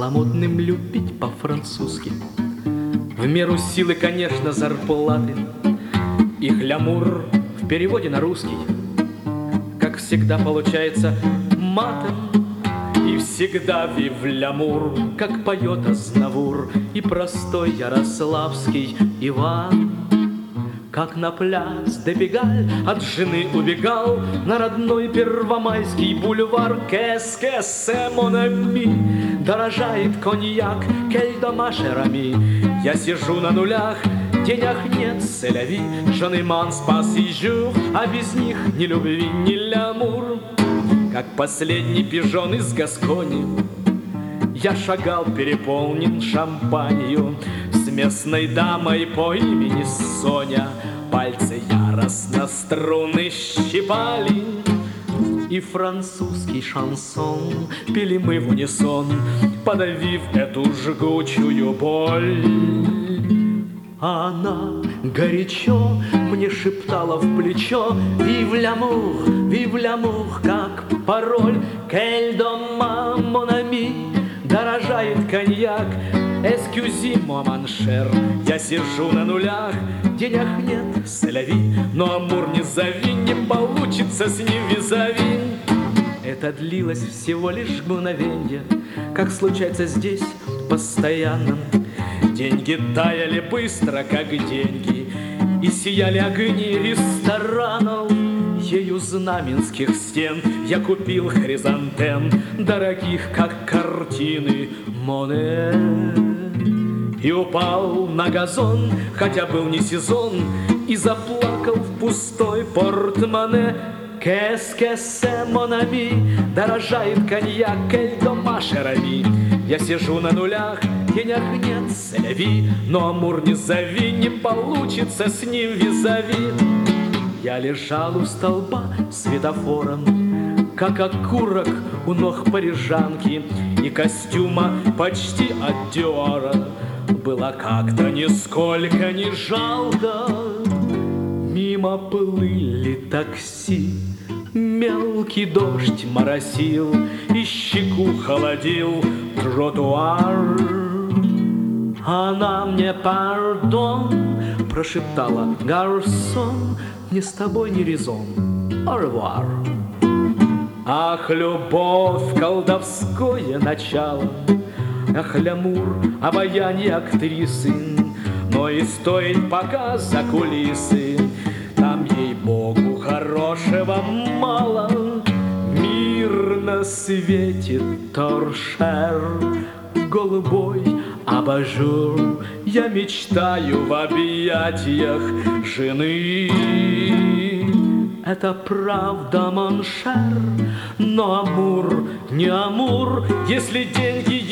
стало модным любить по-французски. В меру силы, конечно, зарплаты. И глямур в переводе на русский, как всегда, получается матом. И всегда вивлямур, как поет Азнавур и простой ярославский Иван. Как на пляс Дебегаль от жены убегал на родной первомайский бульвар. Qu'est-ce mon ami, дорожает коньяк, quel dommage ami. Я сижу на нулях, денег нет, c'est la vie. Je ne mange pas si jour, а без них ни любви, ни лямур. Как последний пижон из Гаскони, я шагал переполнен шампанью с местной дамой по имени Соня. Пальцы яростно струны щипали, и французский шансон пели мы в унисон, подавив эту жгучую боль. А она горячо мне шептала в плечо: Vive l'amour, как пароль. Quel dommage mon ami, дорожает коньяк. Excusez-moi, mon cher, я сижу на нулях, денег нет, c'est la vie. Но амур не зови, не получится с ним визави. Это длилось всего лишь мгновенье, как случается здесь постоянно. Деньги таяли быстро, как деньги, и сияли огни ресторанов. Ею знаменских стен я купил хризантем, дорогих, как картины Моне. И упал на газон, хотя был не сезон, и заплакал в пустой портмоне. Qu'est-ce mon ami, дорожает коньяк, quel dommage ami. Я сижу на нулях, денег нет, c'est la vie. Но амур не зови, не получится с ним визави. Я лежал у столба светофором, как окурок у ног парижанки, и костюма почти от Диора было как-то нисколько не жалко. Мимо плыли такси, мелкий дождь моросил и щеку холодил тротуар. Она мне пардон прошептала: гарсон, мне с тобой не резон. Au revoir. Ах, любовь, колдовское начало, ах, лямур, обаяние актрисы. Но и стоит показ за кулисы, там, ей-богу, хорошего мало. Мир на свете торшер голубой абажур. Я мечтаю в объятиях жены. Это правда, моншер, но амур не амур, если деньги